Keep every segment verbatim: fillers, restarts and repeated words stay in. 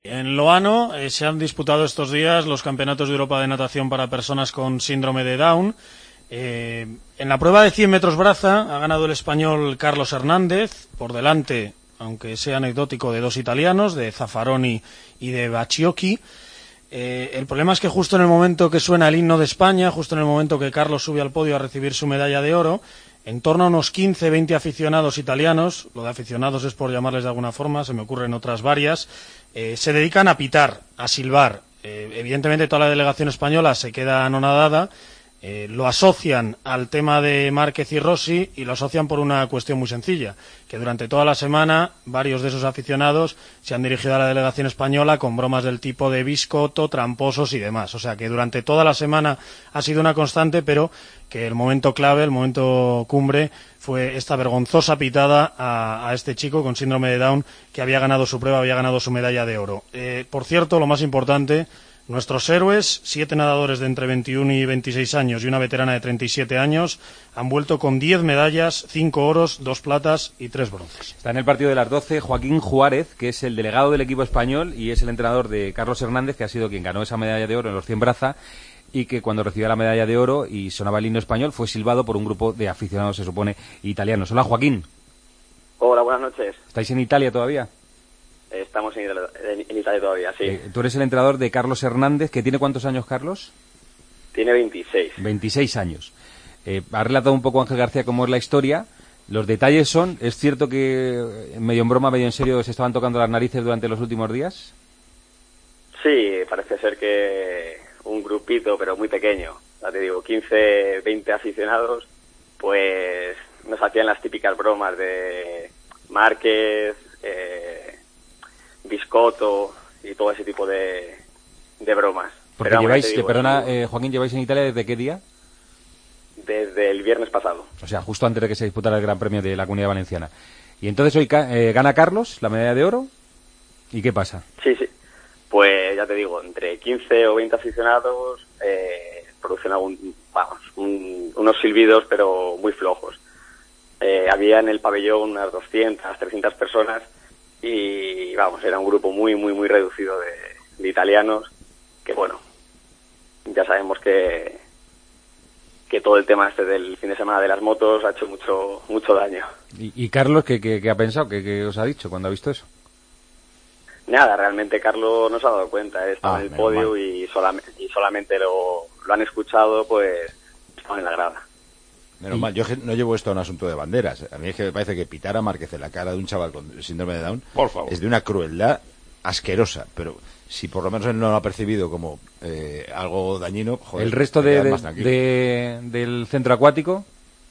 En Loano eh, se han disputado estos días los campeonatos de Europa de natación para personas con síndrome de Down. Eh, en la prueba de cien metros braza ha ganado el español Carlos Hernández, por delante, aunque sea anecdótico, de dos italianos, de Zaffaroni y de Bacciocchi. Eh, el problema es que justo en el momento que suena el himno de España, justo en el momento que Carlos sube al podio a recibir su medalla de oro, en torno a unos quince veinte aficionados italianos, lo de aficionados es por llamarles de alguna forma, se me ocurren otras varias, eh, se dedican a pitar, a silbar. Eh, evidentemente toda la delegación española se queda anonadada. Eh, lo asocian al tema de Márquez y Rossi y lo asocian por una cuestión muy sencilla, que durante toda la semana varios de esos aficionados se han dirigido a la delegación española con bromas del tipo de biscotto, tramposos y demás. O sea que durante toda la semana ha sido una constante, pero que el momento clave, el momento cumbre, fue esta vergonzosa pitada a, a este chico con síndrome de Down que había ganado su prueba, había ganado su medalla de oro. Eh, por cierto, lo más importante, nuestros héroes, siete nadadores de entre veintiuno y veintiséis años y una veterana de treinta y siete años, han vuelto con diez medallas, cinco oros, dos platas y tres bronces. Está en el partido de las doce Joaquín Juárez, que es el delegado del equipo español y es el entrenador de Carlos Hernández, que ha sido quien ganó esa medalla de oro en los cien braza, y que cuando recibió la medalla de oro y sonaba el himno español fue silbado por un grupo de aficionados, se supone, italianos. Hola, Joaquín. Hola, buenas noches. ¿Estáis en Italia todavía? Estamos en Italia, en Italia todavía, sí. Eh, tú eres el entrenador de Carlos Hernández, que tiene ¿cuántos años, Carlos? Tiene veintiséis. veintiséis años. Eh, ha relatado un poco Ángel García cómo es la historia. Los detalles son, ¿es cierto que medio en broma, medio en serio se estaban tocando las narices durante los últimos días? Sí, parece ser que un grupito, pero muy pequeño, ya te digo, quince, veinte aficionados, pues nos hacían las típicas bromas de Márquez, eh, biscotto y todo ese tipo de, de bromas. Porque Pero, lleváis, digo, perdona, eh, Joaquín, ¿lleváis en Italia desde qué día? Desde el viernes pasado. O sea, justo antes de que se disputara el Gran Premio de la Comunidad Valenciana. Y entonces hoy eh, gana Carlos la medalla de oro. ¿Y qué pasa? Sí, sí. Pues ya te digo, entre quince o veinte aficionados eh, producen algún, vamos, un, unos silbidos, pero muy flojos. Eh, había en el pabellón unas doscientas, trescientas personas y, vamos, era un grupo muy, muy, muy reducido de, de italianos que, bueno, ya sabemos que, que todo el tema este del fin de semana de las motos ha hecho mucho, mucho daño. ¿Y, y Carlos qué, qué, qué ha pensado? ¿Qué, qué os ha dicho cuando ha visto eso? Nada, realmente Carlos no se ha dado cuenta, eh, estaba Ah, en el podio y, solamente, y solamente lo, lo han escuchado, pues estaba en la grada. Menos mal, yo no llevo esto a un asunto de banderas. A mí es que me parece que pitar a Márquez en la cara de un chaval con síndrome de Down Por favor. es de una crueldad asquerosa, pero si por lo menos él no lo ha percibido como eh, algo dañino, joder, ¿El resto me de, quedas de, más tranquilo. de- del centro acuático?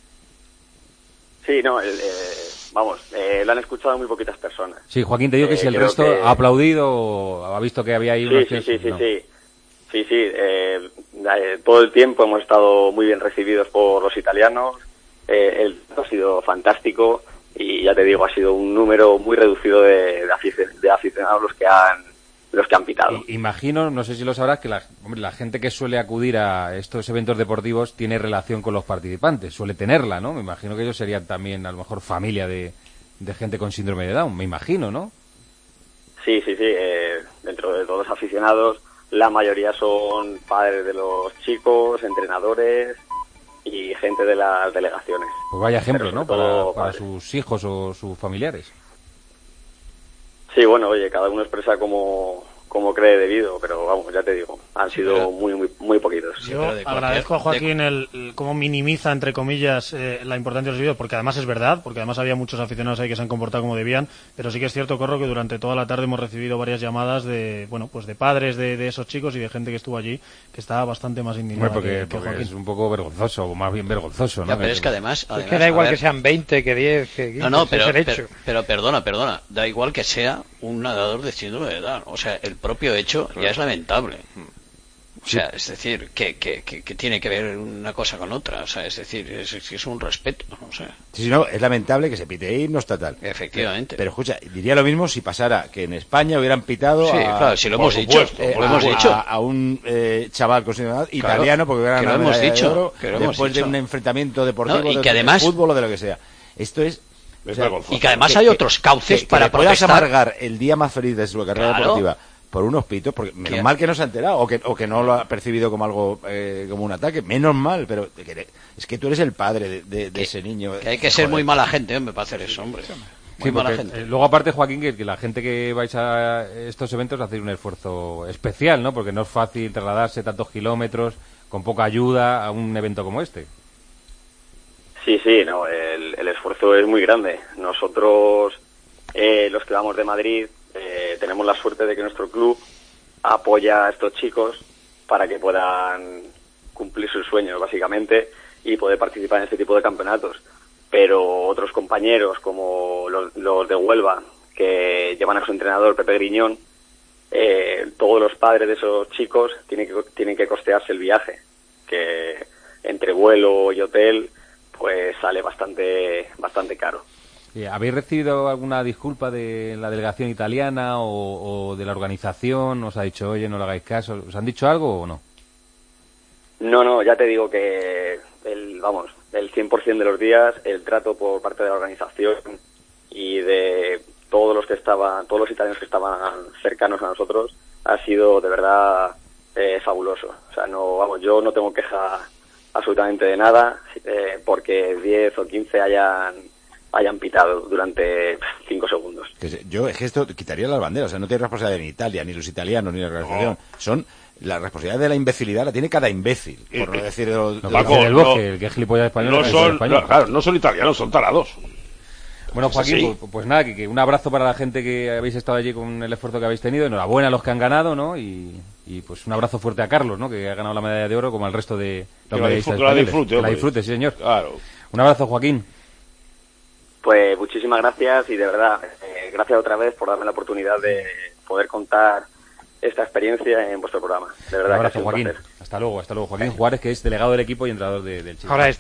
Sí, no, el, eh, vamos, eh, lo han escuchado muy poquitas personas. Sí, Joaquín, te digo que Eh, si el creo resto que- ha aplaudido o ha visto que había ahí Sí, unos sí, que- sí, sí, no. sí. Sí, sí, eh, eh, todo el tiempo hemos estado muy bien recibidos por los italianos, eh, el ha sido fantástico y ya te digo, ha sido un número muy reducido de, de, afic- de aficionados los que han los que han pitado. I- Imagino, no sé si lo sabrás, que la, hombre, la gente que suele acudir a estos eventos deportivos tiene relación con los participantes, suele tenerla, ¿no? Me imagino que ellos serían también, a lo mejor, familia de, de gente con síndrome de Down, me imagino, ¿no? Sí, sí, sí, eh, dentro de todos los aficionados, la mayoría son padres de los chicos, entrenadores y gente de las delegaciones. Pues vaya ejemplo, Pero ¿no? sobre Para, todo para padres. sus hijos o sus familiares. Sí, bueno, oye, cada uno expresa como, como cree debido, pero vamos, ya te digo, han sido pero- muy, muy, muy poquitos. Sí, Yo pero de cualquier- agradezco a de- Joaquín el, el cómo minimiza, entre comillas, eh, la importancia de los vídeos, porque además es verdad, porque además había muchos aficionados ahí que se han comportado como debían, pero sí que es cierto, Corro, que durante toda la tarde hemos recibido varias llamadas de, bueno, pues de padres de, de esos chicos y de gente que estuvo allí, que estaba bastante más indignada Hombre, porque, que, que porque Joaquín. es un poco vergonzoso, o más bien vergonzoso, ¿no? Ya, pero es que además... Es además que da igual a ver, que sean veinte, que diez, que quince, No, no, pero, es el pero, hecho. pero perdona, perdona. Da igual que sea un nadador de síndrome de Down. O sea, el propio hecho ya es lamentable. O sea, es decir, que, que, que, que tiene que ver una cosa con otra. O sea, es decir, es, es un respeto. O sea, Sí, sí, no, es lamentable que se pite himnos tal. efectivamente. Pero escucha, diría lo mismo si pasara que en España hubieran pitado Sí, a, claro, si lo por hemos dicho, supuesto, lo a- hemos a- dicho. a, un eh, chaval con síndrome de Down Claro, italiano porque hubiera que lo ganado hemos medalla de dicho, oro que lo hemos después de dicho. un enfrentamiento deportivo No, y de, que de además- fútbol o de lo que sea. Esto es Y que además hay otros cauces que, para que le puedas protestar. amargar el día más feliz de su carrera Claro. deportiva por unos pitos, porque menos ¿Qué? mal que no se ha enterado, o que, o que no lo ha percibido como algo, eh, como un ataque, menos mal, pero que- es que tú eres el padre de, de- de Que- ese niño. Que hay que ser muy mala gente, hombre, para hacer eso, hombre. Muy Sí, mala porque, gente. eh, luego aparte, Joaquín, que, que la gente que vais a estos eventos hacéis un esfuerzo especial, ¿no? Porque no es fácil trasladarse tantos kilómetros con poca ayuda a un evento como este. Sí, sí, no, el, el esfuerzo es muy grande. Nosotros, eh, los que vamos de Madrid, eh, tenemos la suerte de que nuestro club apoya a estos chicos para que puedan cumplir sus sueños, básicamente, y poder participar en este tipo de campeonatos. Pero otros compañeros, como los, los de Huelva, que llevan a su entrenador, Pepe Griñón, eh, todos los padres de esos chicos tienen que, tienen que costearse el viaje, que entre vuelo y hotel pues sale bastante bastante caro. Eh, ¿Habéis recibido alguna disculpa de la delegación italiana o, o de la organización? ¿Os ha dicho, oye, no le hagáis caso? ¿Os han dicho algo o no? No, no, ya te digo que el, vamos, el cien por ciento de los días el trato por parte de la organización y de todos los que estaban, todos los italianos que estaban cercanos a nosotros ha sido de verdad eh, fabuloso. O sea, no, vamos, yo no tengo queja absolutamente de nada, eh, porque diez o quince hayan hayan pitado durante cinco segundos. Que se- yo es que esto quitaría las banderas, o sea, no tiene responsabilidad ni Italia, ni los italianos, ni la organización. Son la responsabilidad de la imbecilidad la tiene cada imbécil, por no decir lo- No, lo- Paco, Paco, del no- Bosque, el que es gilipollas español. No es son, español. no, claro, no son italianos, son tarados. Bueno, Es Joaquín, así. pues, pues nada, que, que un abrazo para la gente que habéis estado allí con el esfuerzo que habéis tenido. Enhorabuena a los que han ganado, ¿no? Y, y pues un abrazo fuerte a Carlos, ¿no? Que ha ganado la medalla de oro como al resto de Que los la medallistas disfrute, que la españoles. disfrute, Que la hombre. disfrute, sí, señor. Claro. Un abrazo, Joaquín. Pues muchísimas gracias y de verdad, eh, gracias otra vez por darme la oportunidad de poder contar esta experiencia en vuestro programa. De Un verdad que ha abrazo, sido un Joaquín. placer. Hasta luego, hasta luego. Joaquín Juárez, que es delegado del equipo y entrenador de- del Chile. Ahora es